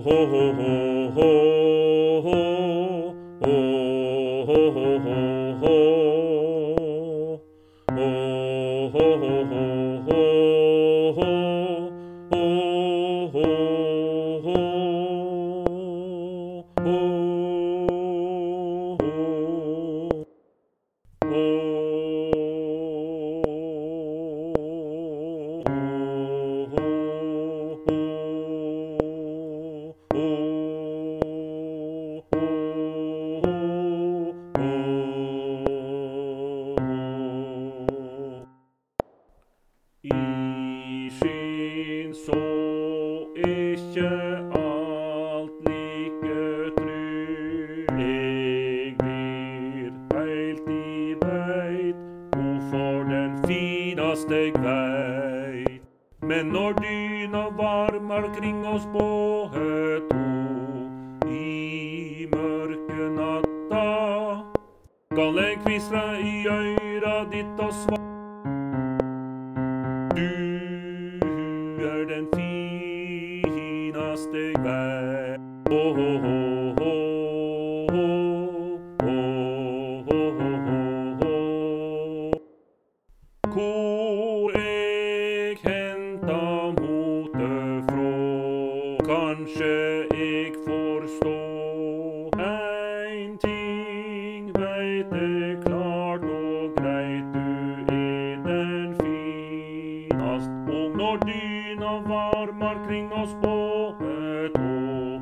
I skinn så ikke alt like trygt. Jeg blir heilt i beit, hvorfor den fineste jeg veit. Men når dyna varmar kring oss båe to, i mørke natta, skal jeg kvistra i øyra ditt og svara. Du er den fineste jeg vet. Hvor jeg henta motet fra, kanskje jeg forstå. En ting veit jeg klart og greit, du er den finast. Og når dyna varmar kring oss båe to,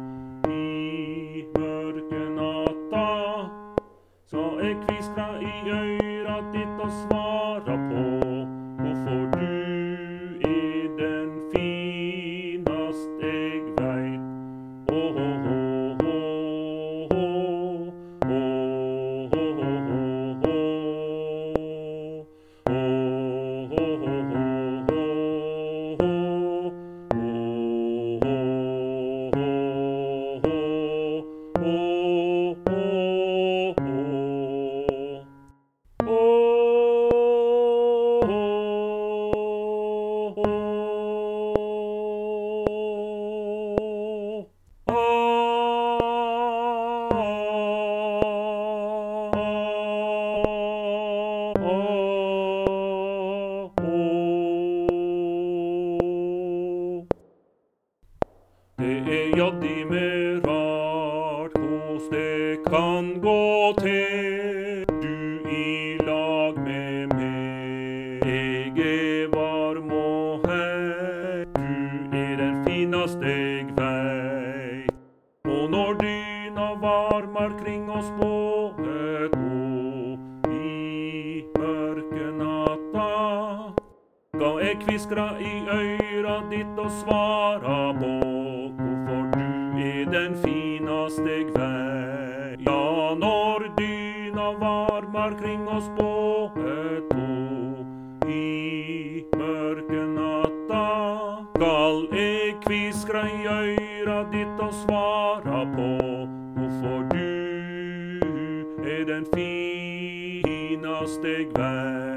i mørke natta, så jeg kviskra i øyra ditt og svara på hvorfor du er den finast jeg veit. Det er jaddi med rart hos det kan gå til, du i lag med meg. Jeg er varm og heit, du er den fineste jeg veit. Og når dyna varmar kring oss båe to, i mørke natta, skal jeg kviskra i øyra ditt og svara på hvorfor du er den finast jeg veit. Ja, når dyna varmar kring oss båe to, i mørke natta, skal jeg kviskra i øyra ditt og svara på hvorfor du er den finast jeg veit.